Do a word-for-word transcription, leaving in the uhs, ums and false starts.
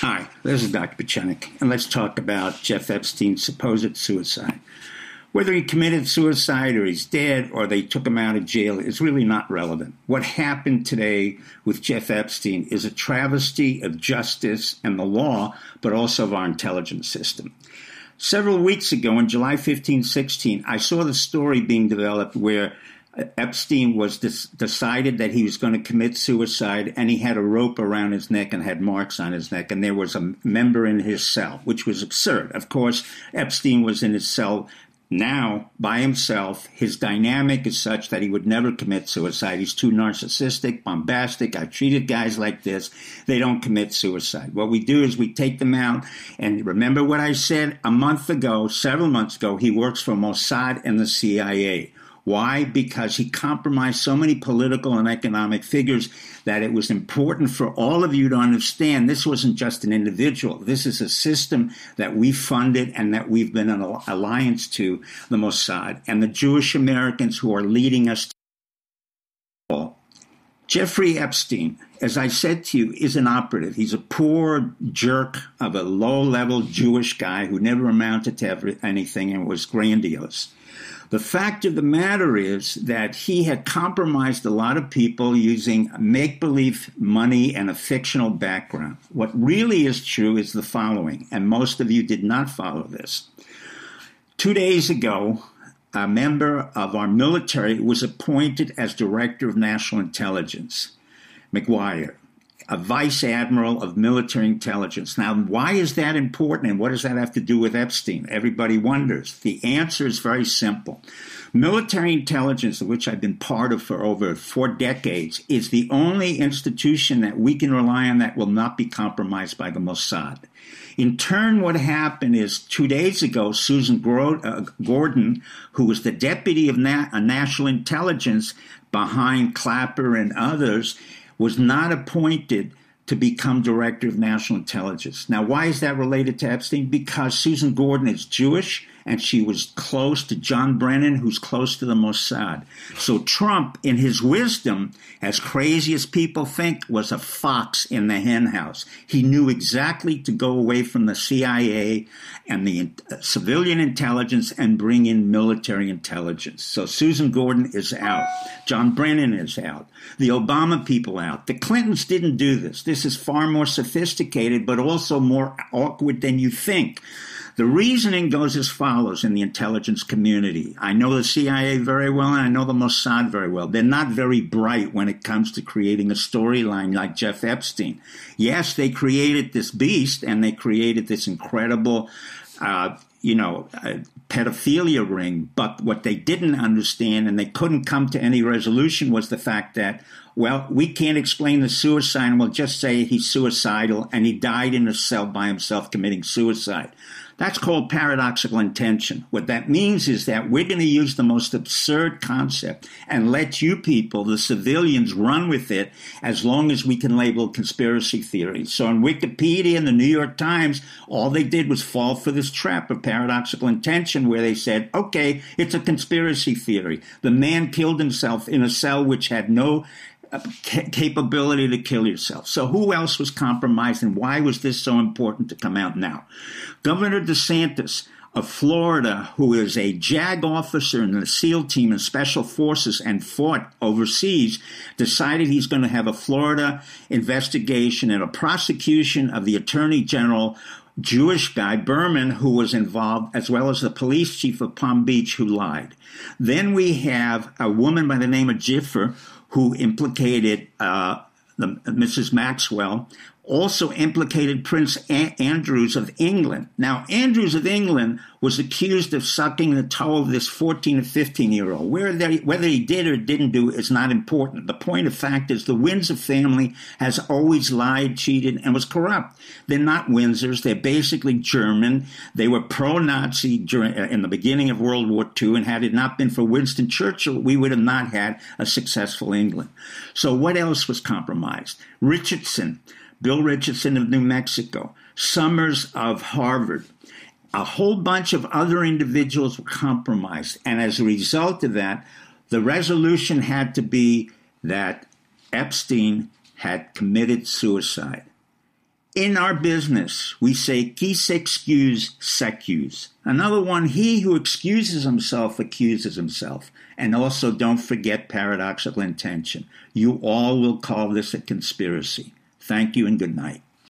Hi, this is Doctor Pachenik, and let's talk about Jeff Epstein's supposed suicide. Whether he committed suicide or he's dead or they took him out of jail is really not relevant. What happened today with Jeff Epstein is a travesty of justice and the law, but also of our intelligence system. Several weeks ago, on July fifteenth, sixteen, I saw the story being developed where Epstein was dis- decided that he was going to commit suicide, and he had a rope around his neck and had marks on his neck, and there was a member in his cell, which was absurd. Of course, Epstein was in his cell now by himself. His dynamic is such that he would never commit suicide. He's too narcissistic, bombastic. I've treated guys like this. They don't commit suicide. What we do is we take them out. And remember what I said a month ago, several months ago, he works for Mossad and the C I A. Why? Because he compromised so many political and economic figures that it was important for all of you to understand this wasn't just an individual. This is a system that we funded and that we've been an alliance to, the Mossad, and the Jewish Americans who are leading us to. Jeffrey Epstein, as I said to you, is an operative. He's a poor jerk of a low-level Jewish guy who never amounted to ever anything and was grandiose. The fact of the matter is that he had compromised a lot of people using make-believe money and a fictional background. What really is true is the following, and most of you did not follow this. Two days ago, a member of our military was appointed as Director of National Intelligence, McGuire, a Vice Admiral of Military Intelligence. Now, why is that important, and what does that have to do with Epstein? Everybody wonders. The answer is very simple. Military intelligence, of which I've been part of for over four decades, is the only institution that we can rely on that will not be compromised by the Mossad. In turn, what happened is two days ago, Susan Gordon, who was the deputy of Na- National Intelligence behind Clapper and others, was not appointed to become Director of National Intelligence. Now, why is that related to Epstein? Because Susan Gordon is Jewish, and she was close to John Brennan, who's close to the Mossad. So Trump, in his wisdom, as crazy as people think, was a fox in the henhouse. He knew exactly to go away from the C I A and the civilian intelligence and bring in military intelligence. So Susan Gordon is out. John Brennan is out. The Obama people out. The Clintons didn't do this. This is far more sophisticated, but also more awkward than you think. The reasoning goes as follows in the intelligence community. I know the C I A very well, and I know the Mossad very well. They're not very bright when it comes to creating a storyline like Jeff Epstein. Yes, they created this beast, and they created this incredible, uh, you know, uh, pedophilia ring. But what they didn't understand, and they couldn't come to any resolution, was the fact that, well, we can't explain the suicide, and we'll just say he's suicidal, and he died in a cell by himself committing suicide. That's called paradoxical intention. What that means is that we're going to use the most absurd concept and let you people, the civilians, run with it as long as we can label conspiracy theories. So in Wikipedia and the New York Times, all they did was fall for this trap of paradoxical intention where they said, okay, it's a conspiracy theory. The man killed himself in a cell which had no capability to kill yourself. So who else was compromised, and why was this so important to come out now? Governor DeSantis of Florida, who is a JAG officer in the SEAL team and Special Forces and fought overseas, decided he's going to have a Florida investigation and a prosecution of the Attorney General, Jewish guy, Berman, who was involved, as well as the police chief of Palm Beach, who lied. Then we have a woman by the name of Giffer, who implicated uh, the, Missus Maxwell, also implicated Prince A- Andrews of England. Now, Andrews of England was accused of sucking the toe of this fourteen or fifteen-year-old. Whether he did or didn't do is not important. The point of fact is the Windsor family has always lied, cheated, and was corrupt. They're not Windsors. They're basically German. They were pro-Nazi during, in the beginning of World War Two, and had it not been for Winston Churchill, we would have not had a successful England. So what else was compromised? Richardson, Bill Richardson of New Mexico, Summers of Harvard. A whole bunch of other individuals were compromised. And as a result of that, the resolution had to be that Epstein had committed suicide. In our business, we say, qui s'excuse, s'accuse. Another one, he who excuses himself accuses himself. And also, don't forget paradoxical intention. You all will call this a conspiracy. Thank you and good night.